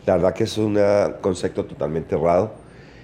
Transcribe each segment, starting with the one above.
La verdad que es un concepto totalmente errado.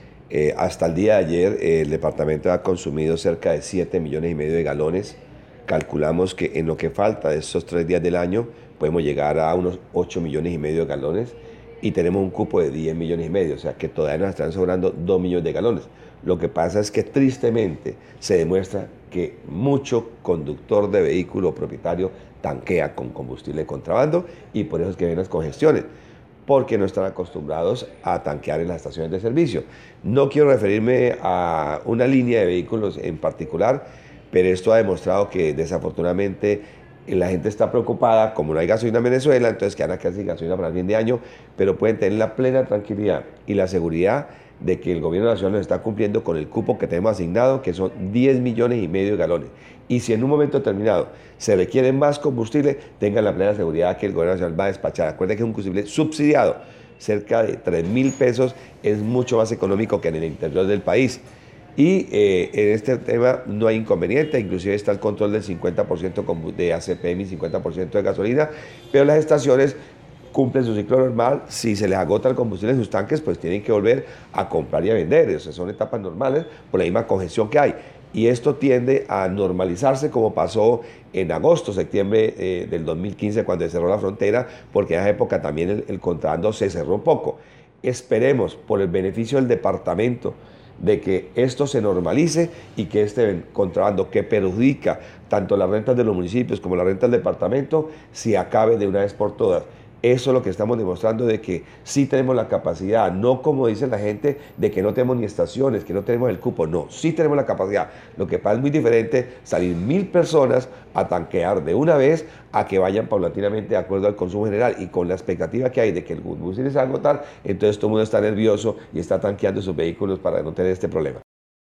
Hasta el día de ayer el departamento ha consumido cerca de 7,5 millones de galones. Calculamos que en lo que falta de esos 3 días del año podemos llegar a unos 8,5 millones de galones y tenemos un cupo de 10,5 millones, o sea que todavía nos están sobrando 2 millones de galones. Lo que pasa es que tristemente se demuestra que mucho conductor de vehículo propietario tanquea con combustible de contrabando y por eso es que ven las congestiones porque no están acostumbrados a tanquear en las estaciones de servicio. No quiero referirme a una línea de vehículos en particular, pero esto ha demostrado que desafortunadamente la gente está preocupada, como no hay gasolina en Venezuela, entonces que van a quedar sin gasolina para el fin de año, pero pueden tener la plena tranquilidad y la seguridad de que el gobierno nacional nos está cumpliendo con el cupo que tenemos asignado, que son 10,5 millones de galones. Y si en un momento determinado se requiere más combustible, tengan la plena seguridad que el gobierno nacional va a despachar. Acuérdense que es un combustible subsidiado, cerca de 3.000 pesos, es mucho más económico que en el interior del país. Y en este tema no hay inconveniente, inclusive está el control del 50% de ACPM y 50% de gasolina, pero las estaciones cumplen su ciclo normal. Si se les agota el combustible en sus tanques, pues tienen que volver a comprar y a vender. O sea, son etapas normales por la misma congestión que hay. Y esto tiende a normalizarse como pasó en agosto, septiembre del 2015 cuando se cerró la frontera, porque en esa época también el contrabando se cerró un poco. Esperemos, por el beneficio del departamento, de que esto se normalice y que este contrabando que perjudica tanto las rentas de los municipios como las rentas del departamento se acabe de una vez por todas. Eso es lo que estamos demostrando de que sí tenemos la capacidad, no como dice la gente de que no tenemos ni estaciones, que no tenemos el cupo, no, sí tenemos la capacidad. Lo que pasa es muy diferente salir 1.000 personas a tanquear de una vez a que vayan paulatinamente de acuerdo al consumo general y con la expectativa que hay de que el combustible se va a agotar, entonces todo el mundo está nervioso y está tanqueando sus vehículos para no tener este problema.